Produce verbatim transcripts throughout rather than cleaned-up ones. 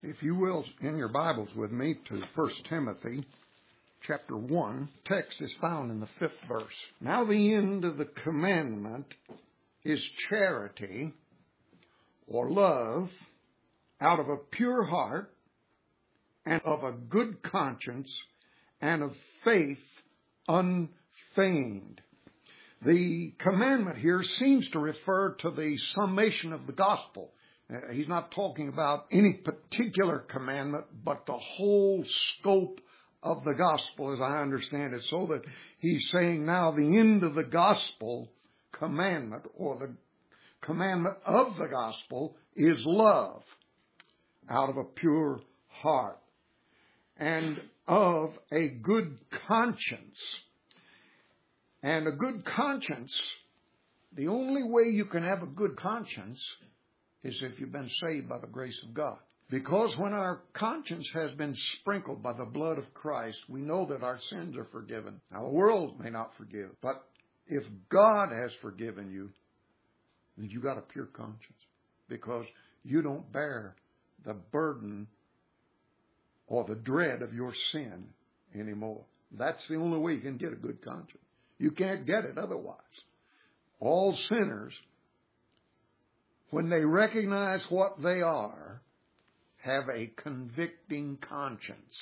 If you will, in your Bibles with me to First Timothy chapter one, text is found in the fifth verse. Now the end of the commandment is charity or love out of a pure heart and of a good conscience and of faith unfeigned. The commandment here seems to refer to the summation of the gospel. Uh, he's not talking about any particular commandment, but the whole scope of the gospel, as I understand it. So that he's saying now the end of the gospel commandment, or the commandment of the gospel, is love out of a pure heart and of a good conscience. And a good conscience, the only way you can have a good conscience is if you've been saved by the grace of God. Because when our conscience has been sprinkled by the blood of Christ, we know that our sins are forgiven. Now, the world may not forgive, but if God has forgiven you, then you got a pure conscience, because you don't bear the burden or the dread of your sin anymore. That's the only way you can get a good conscience. You can't get it otherwise. All sinners, when they recognize what they are, have a convicting conscience.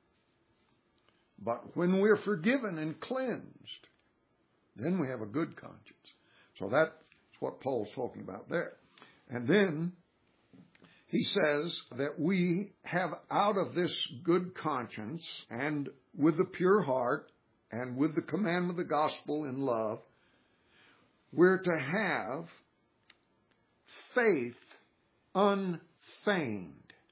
But when we're forgiven and cleansed, then we have a good conscience. So that's what Paul's talking about there. And then he says that we have out of this good conscience and with the pure heart and with the commandment of the gospel in love, we're to have faith unfeigned.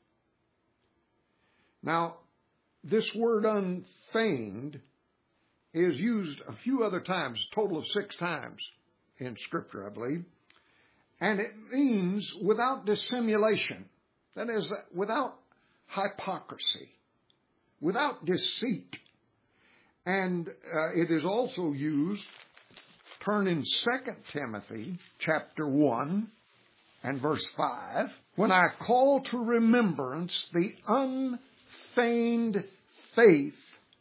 Now, this word unfeigned is used a few other times, a total of six times in Scripture, I believe. And it means without dissimulation. That is, without hypocrisy, without deceit. And uh, it is also used, turn in Second Timothy chapter one and verse five, when I call to remembrance the unfeigned faith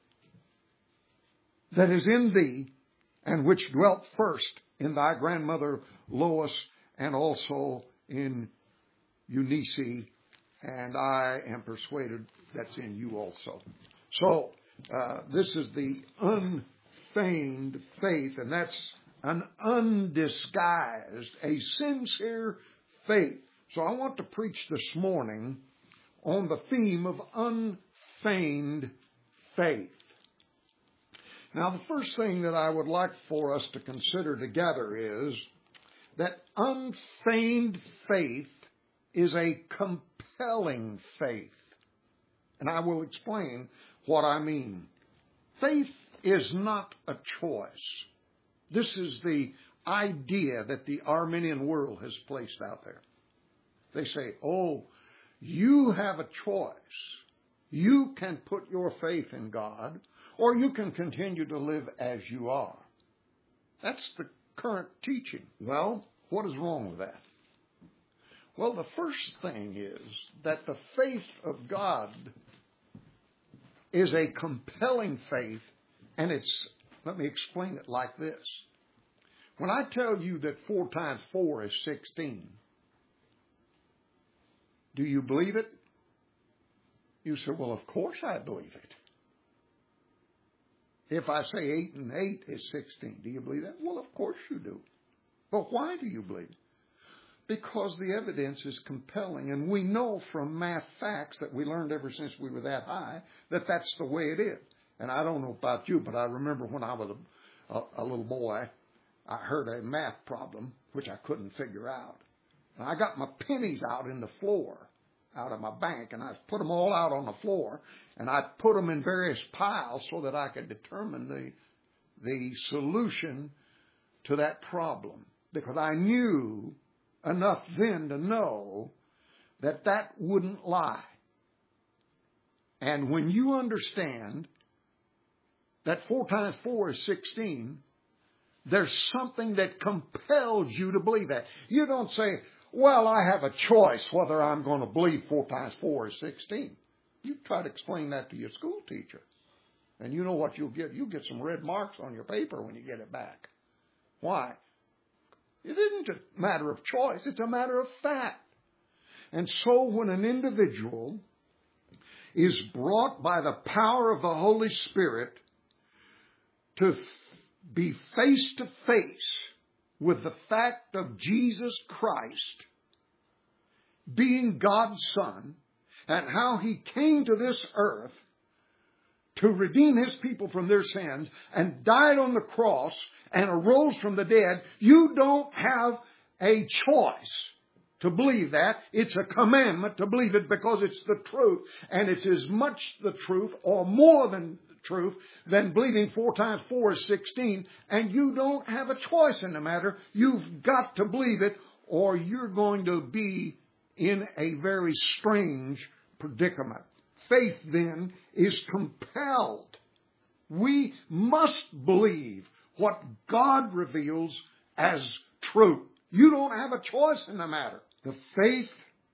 that is in thee, and which dwelt first in thy grandmother Lois, and also in Eunice, and I am persuaded that's in you also. So, uh, this is the unfeigned faith, and that's an undisguised, a sincere faith. So I want to preach this morning on the theme of unfeigned faith. Now, the first thing that I would like for us to consider together is that unfeigned faith is a compelling faith. And I will explain what I mean. Faith is not a choice. This is the idea that the Arminian world has placed out there. They say, oh, you have a choice. You can put your faith in God, or you can continue to live as you are. That's the current teaching. Well, what is wrong with that? Well, the first thing is that the faith of God is a compelling faith, and it's, let me explain it like this. When I tell you that four times four is sixteen, do you believe it? You say, well, of course I believe it. If I say eight and eight is sixteen, do you believe that? Well, of course you do. But why do you believe it? Because the evidence is compelling, and we know from math facts that we learned ever since we were that high that that's the way it is. And I don't know about you, but I remember when I was a, a, a little boy, I heard a math problem which I couldn't figure out. And I got my pennies out in the floor, out of my bank, and I put them all out on the floor, and I put them in various piles so that I could determine the the solution to that problem. Because I knew enough then to know that that wouldn't lie. And when you understand that four times four is sixteen, there's something that compels you to believe that. You don't say, well, I have a choice whether I'm going to believe four times four is sixteen. You try to explain that to your school teacher. And you know what you'll get? You'll get some red marks on your paper when you get it back. Why? It isn't a matter of choice. It's a matter of fact. And so when an individual is brought by the power of the Holy Spirit to be face to face with the fact of Jesus Christ being God's Son and how He came to this earth to redeem His people from their sins and died on the cross and arose from the dead, you don't have a choice to believe that. It's a commandment to believe it because it's the truth. And it's as much the truth or more than the truth than believing four times four is sixteen. And you don't have a choice in the matter. You've got to believe it or you're going to be in a very strange predicament. Faith then is compelled. We must believe what God reveals as true. You don't have a choice in the matter. The faith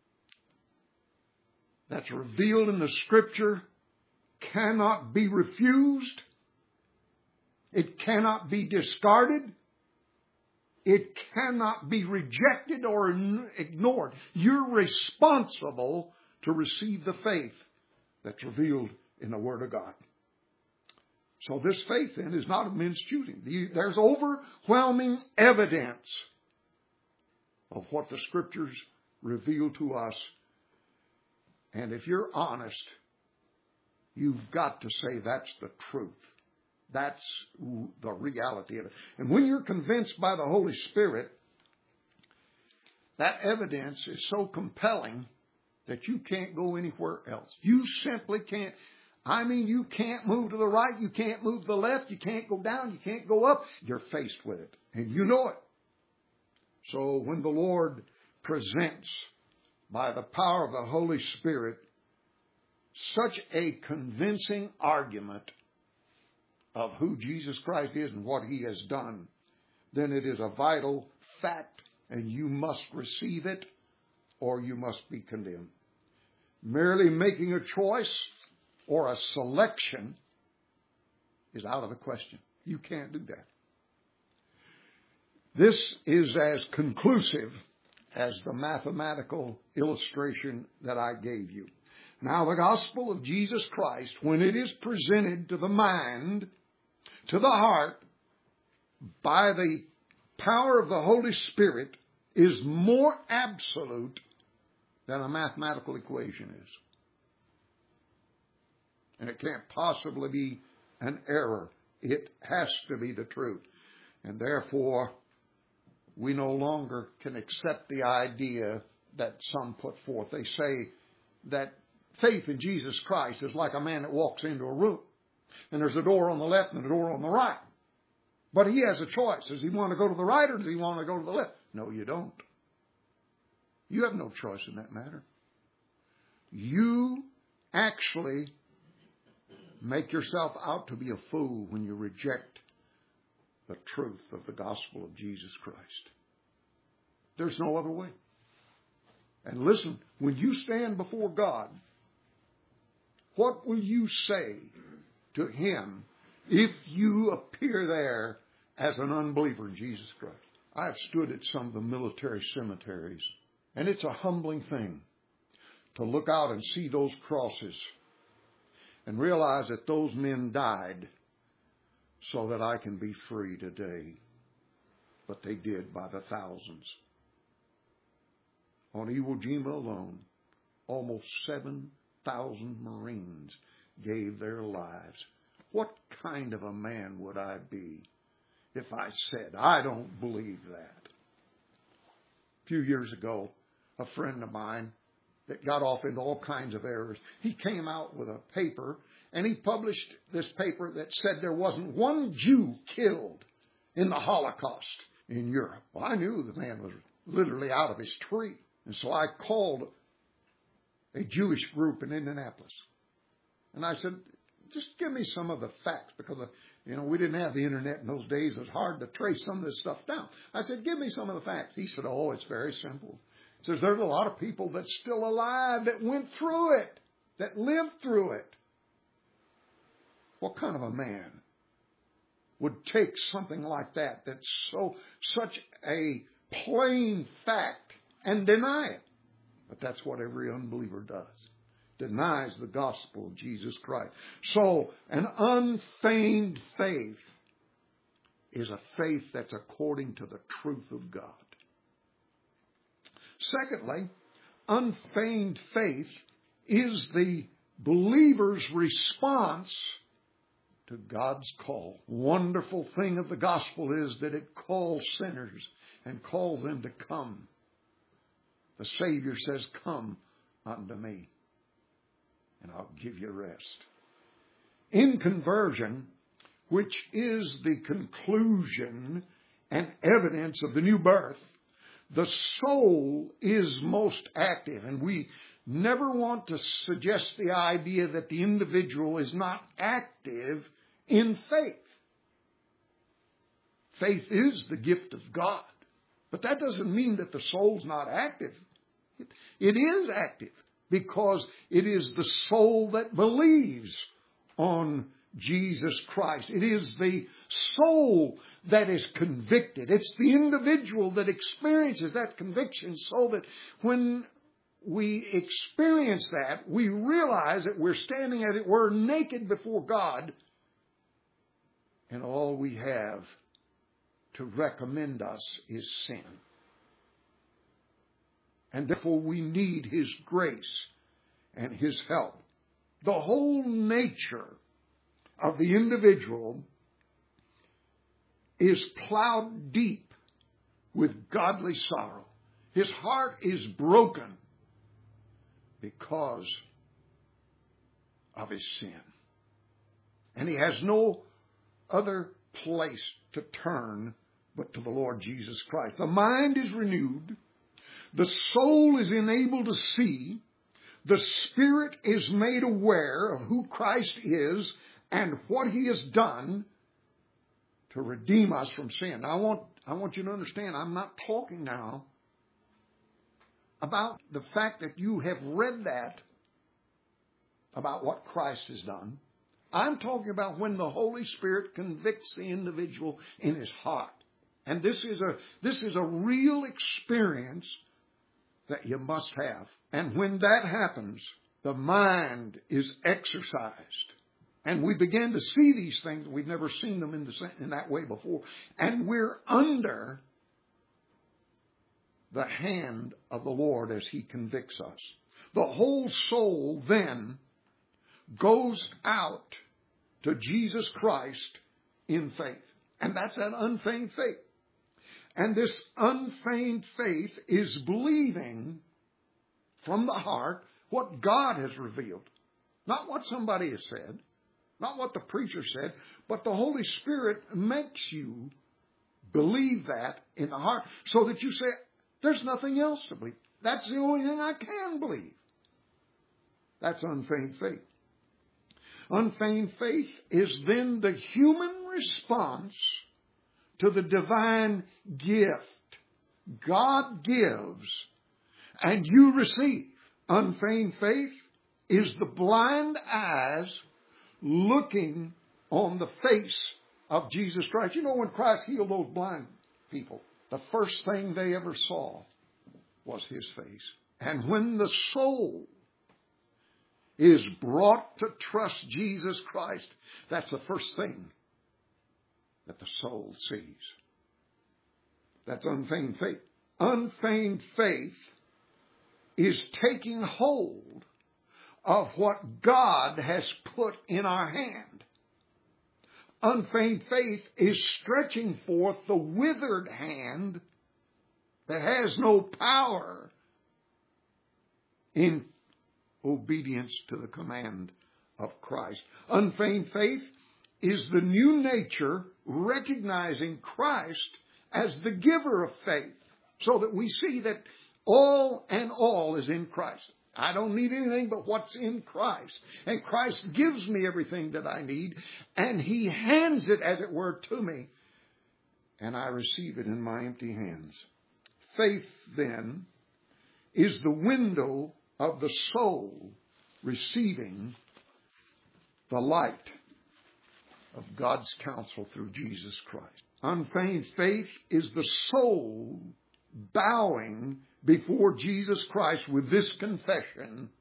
that's revealed in the Scripture cannot be refused. It cannot be discarded. It cannot be rejected or ignored. You're responsible to receive the faith that's revealed in the Word of God. So this faith then is not of men's choosing. There's overwhelming evidence of what the Scriptures reveal to us. And if you're honest, you've got to say that's the truth. That's the reality of it. And when you're convinced by the Holy Spirit, that evidence is so compelling that you can't go anywhere else. You simply can't. I mean, you can't move to the right. You can't move to the left. You can't go down. You can't go up. You're faced with it. And you know it. So when the Lord presents, by the power of the Holy Spirit, such a convincing argument of who Jesus Christ is and what He has done, then it is a vital fact, and you must receive it or you must be condemned. Merely making a choice or a selection is out of the question. You can't do that. This is as conclusive as the mathematical illustration that I gave you. Now, the gospel of Jesus Christ, when it is presented to the mind, to the heart, by the power of the Holy Spirit, is more absolute than a mathematical equation is. And it can't possibly be an error. It has to be the truth. And therefore, we no longer can accept the idea that some put forth. They say that faith in Jesus Christ is like a man that walks into a room, and there's a door on the left and a door on the right. But he has a choice. Does he want to go to the right or does he want to go to the left? No, you don't. You have no choice in that matter. You actually make yourself out to be a fool when you reject the truth of the gospel of Jesus Christ. There's no other way. And listen, when you stand before God, what will you say to Him if you appear there as an unbeliever in Jesus Christ? I've stood at some of the military cemeteries, and it's a humbling thing to look out and see those crosses and realize that those men died so that I can be free today. But they did by the thousands. On Iwo Jima alone, almost seven thousand Marines gave their lives. What kind of a man would I be if I said, I don't believe that? A few years ago, a friend of mine that got off into all kinds of errors, he came out with a paper, and he published this paper that said there wasn't one Jew killed in the Holocaust in Europe. Well, I knew the man was literally out of his tree. And so I called a Jewish group in Indianapolis. And I said, just give me some of the facts, because, you know, we didn't have the internet in those days. It was hard to trace some of this stuff down. I said, give me some of the facts. He said, oh, it's very simple. Says there's a lot of people that's still alive that went through it, that lived through it. What kind of a man would take something like that, that's so such a plain fact, and deny it? But that's what every unbeliever does. Denies the gospel of Jesus Christ. So an unfeigned faith is a faith that's according to the truth of God. Secondly, unfeigned faith is the believer's response to God's call. Wonderful thing of the gospel is that it calls sinners and calls them to come. The Savior says, "Come unto me, and I'll give you rest." In conversion, which is the conclusion and evidence of the new birth, the soul is most active. And we never want to suggest the idea that the individual is not active in faith. Faith is the gift of God. But that doesn't mean that the soul's not active. It, it is active because it is the soul that believes on Jesus Christ. It is the soul that is convicted. It's the individual that experiences that conviction, so that when we experience that, we realize that we're standing, as it were, naked before God, and all we have to recommend us is sin. And therefore we need His grace and His help. The whole nature of the individual is plowed deep with godly sorrow. His heart is broken because of his sin. And he has no other place to turn but to the Lord Jesus Christ. The mind is renewed. The soul is enabled to see. The spirit is made aware of who Christ is and what He has done to redeem us from sin. Now, I want, I want you to understand, I'm not talking now about the fact that you have read that about what Christ has done. I'm talking about when the Holy Spirit convicts the individual in his heart. And this is a, this is a real experience that you must have. And when that happens, the mind is exercised. And we begin to see these things. We've never seen them in, the, in that way before. And we're under the hand of the Lord as He convicts us. The whole soul then goes out to Jesus Christ in faith. And that's that unfeigned faith. And this unfeigned faith is believing from the heart what God has revealed. Not what somebody has said. Not what the preacher said. But the Holy Spirit makes you believe that in the heart, so that you say, there's nothing else to believe. That's the only thing I can believe. That's unfeigned faith. Unfeigned faith is then the human response to the divine gift. God gives and you receive. Unfeigned faith is the blind eyes looking on the face of Jesus Christ. You know, when Christ healed those blind people, the first thing they ever saw was His face. And when the soul is brought to trust Jesus Christ, that's the first thing that the soul sees. That's unfeigned faith. Unfeigned faith is taking hold of what God has put in our hand. Unfeigned faith is stretching forth the withered hand that has no power in obedience to the command of Christ. Unfeigned faith is the new nature recognizing Christ as the giver of faith, so that we see that all and all is in Christ. I don't need anything but what's in Christ. And Christ gives me everything that I need, and He hands it, as it were, to me, and I receive it in my empty hands. Faith, then, is the window of the soul receiving the light of God's counsel through Jesus Christ. Unfeigned faith is the soul bowing before Jesus Christ with this confession: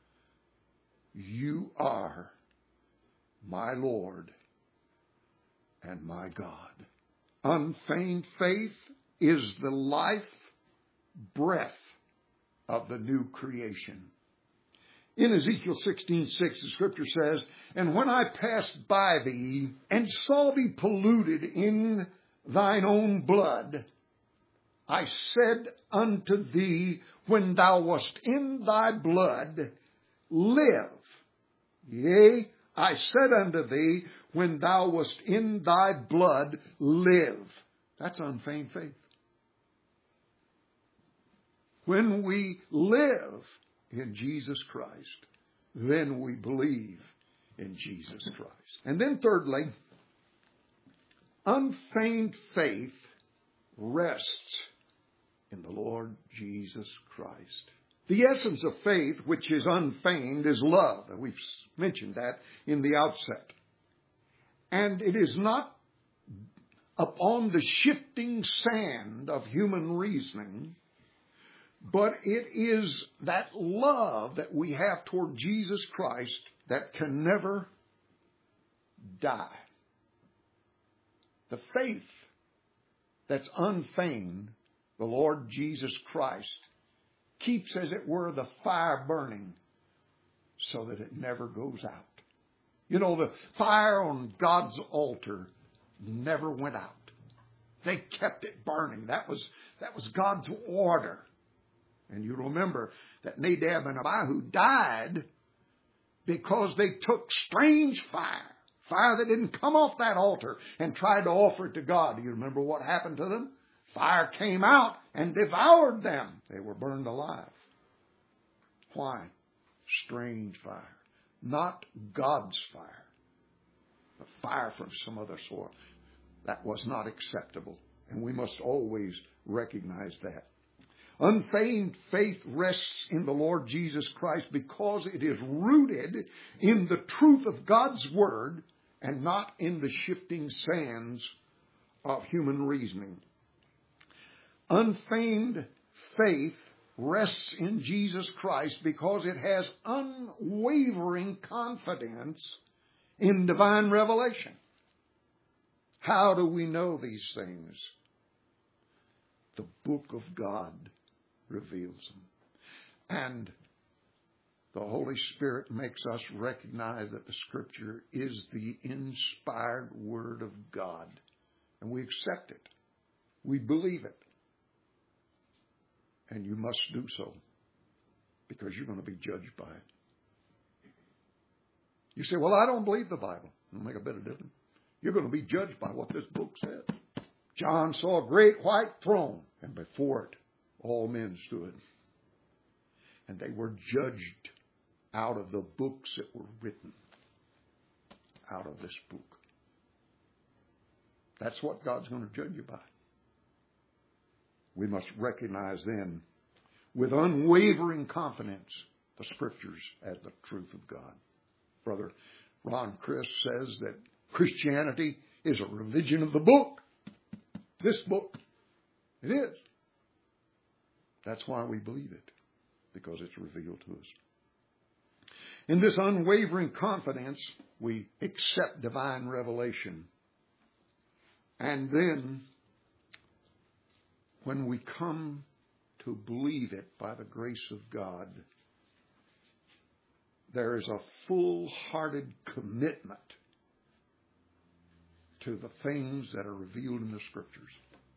you are my Lord and my God. Unfeigned faith is the life breath of the new creation. In Ezekiel sixteen six, the scripture says, and when I passed by thee and saw thee polluted in thine own blood, I said unto thee, when thou wast in thy blood, live. Yea, I said unto thee, when thou wast in thy blood, live. That's unfeigned faith. When we live in Jesus Christ, then we believe in Jesus Christ. And then thirdly, unfeigned faith rests in the Lord Jesus Christ. The essence of faith, which is unfeigned, is love. We've mentioned that in the outset. And it is not upon the shifting sand of human reasoning, but it is that love that we have toward Jesus Christ that can never die. The faith that's unfeigned, the Lord Jesus Christ, keeps, as it were, the fire burning so that it never goes out. You know, the fire on God's altar never went out. They kept it burning. That was, that was God's order. And you remember that Nadab and Abihu died because they took strange fire, fire that didn't come off that altar, and tried to offer it to God. Do you remember what happened to them? Fire came out and devoured them. They were burned alive. Why? Strange fire. Not God's fire, but fire from some other source. That was not acceptable, and we must always recognize that. Unfeigned faith rests in the Lord Jesus Christ because it is rooted in the truth of God's Word and not in the shifting sands of human reasoning. Unfeigned faith rests in Jesus Christ because it has unwavering confidence in divine revelation. How do we know these things? The book of God reveals them. And the Holy Spirit makes us recognize that the Scripture is the inspired Word of God. And we accept it. We believe it. And you must do so, because you're going to be judged by it. You say, well, I don't believe the Bible. It'll make a bit of difference. You're going to be judged by what this book says. John saw a great white throne, and before it all men stood. And they were judged out of the books that were written. Out of this book. That's what God's going to judge you by. We must recognize then, with unwavering confidence, the Scriptures as the truth of God. Brother Ron Chris says that Christianity is a religion of the book. This book. It is. That's why we believe it, because it's revealed to us. In this unwavering confidence, we accept divine revelation. And then, when we come to believe it by the grace of God, there is a full-hearted commitment to the things that are revealed in the Scriptures.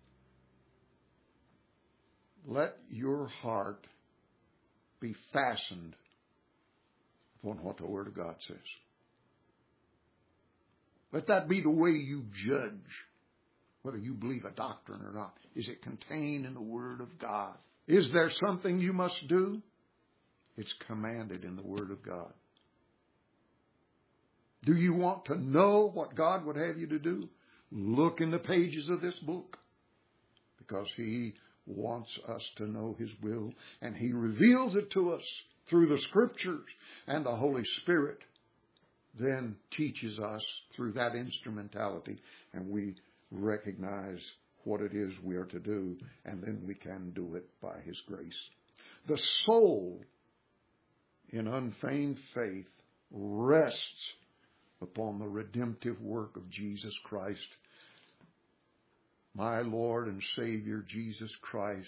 Let your heart be fastened upon what the Word of God says. Let that be the way you judge whether you believe a doctrine or not. Is it contained in the Word of God? Is there something you must do? It's commanded in the Word of God. Do you want to know what God would have you to do? Look in the pages of this book, because He wants us to know His will, and He reveals it to us through the Scriptures, and the Holy Spirit then teaches us through that instrumentality, and we recognize what it is we are to do, and then we can do it by His grace. The soul in unfeigned faith rests upon the redemptive work of Jesus Christ. My Lord and Savior Jesus Christ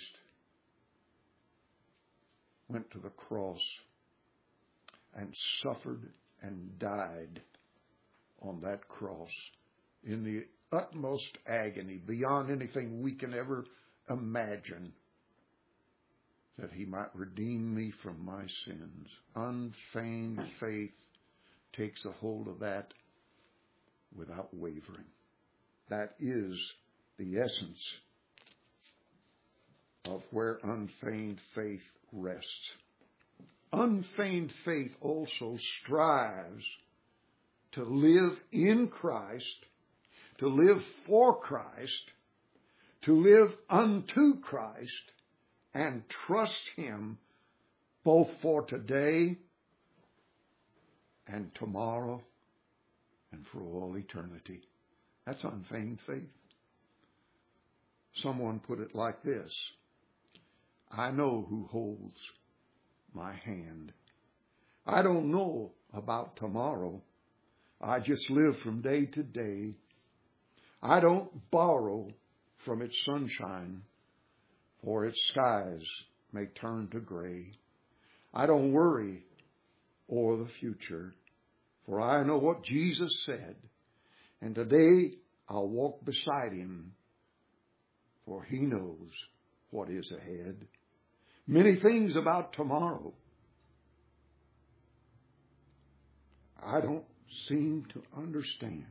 went to the cross and suffered and died on that cross in the utmost agony, beyond anything we can ever imagine, that He might redeem me from my sins. Unfeigned faith takes a hold of that without wavering. That is the essence of where unfeigned faith rests. Unfeigned faith also strives to live in Christ, to live for Christ, to live unto Christ, and trust Him both for today and tomorrow and for all eternity. That's unfeigned faith. Someone put it like this: I know who holds my hand. I don't know about tomorrow. I just live from day to day. I don't borrow from its sunshine, for its skies may turn to gray. I don't worry o'er the future, for I know what Jesus said, and today I'll walk beside Him, for He knows what is ahead. Many things about tomorrow I don't seem to understand,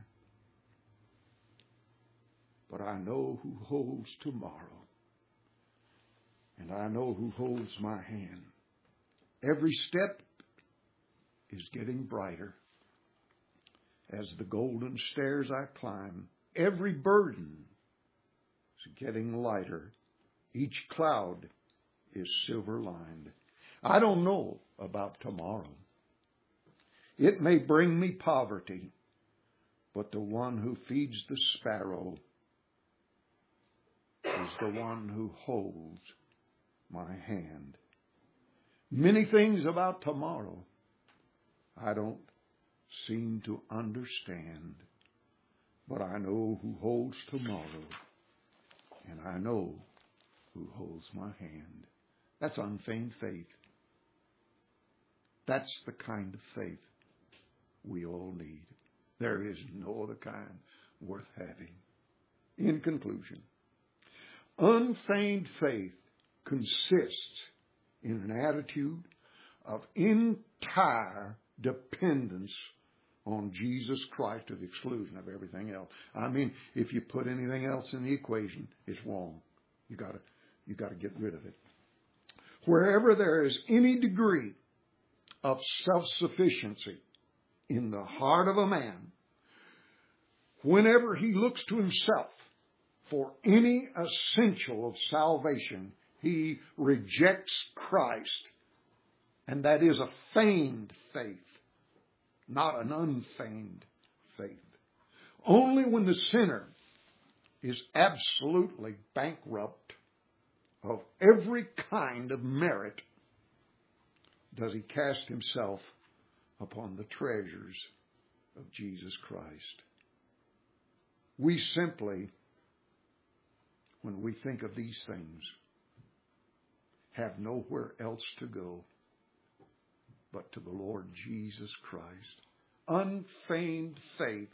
but I know who holds tomorrow, and I know who holds my hand. Every step is getting brighter as the golden stairs I climb. Every burden is getting lighter. Each cloud is silver-lined. I don't know about tomorrow. It may bring me poverty, but the one who feeds the sparrow is the one who holds my hand. Many things about tomorrow I don't seem to understand, but I know who holds tomorrow, and I know who holds my hand. That's unfeigned faith. That's the kind of faith we all need. There is no other kind worth having. In conclusion, unfeigned faith consists in an attitude of entire dependence on Jesus Christ to the exclusion of everything else. I mean, if you put anything else in the equation, it's wrong. You gotta, you gotta get rid of it. Wherever there is any degree of self-sufficiency in the heart of a man, whenever he looks to himself for any essential of salvation, he rejects Christ. And that is a feigned faith, not an unfeigned faith. Only when the sinner is absolutely bankrupt of every kind of merit does he cast himself upon the treasures of Jesus Christ. We simply, when we think of these things, have nowhere else to go but to the Lord Jesus Christ. Unfeigned faith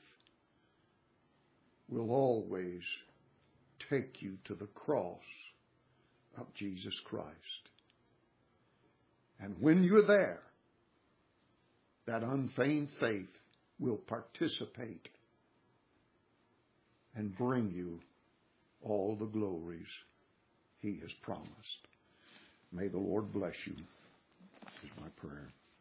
will always take you to the cross of Jesus Christ. And when you're there, that unfeigned faith will participate and bring you all the glories He has promised. May the Lord bless you, is my prayer.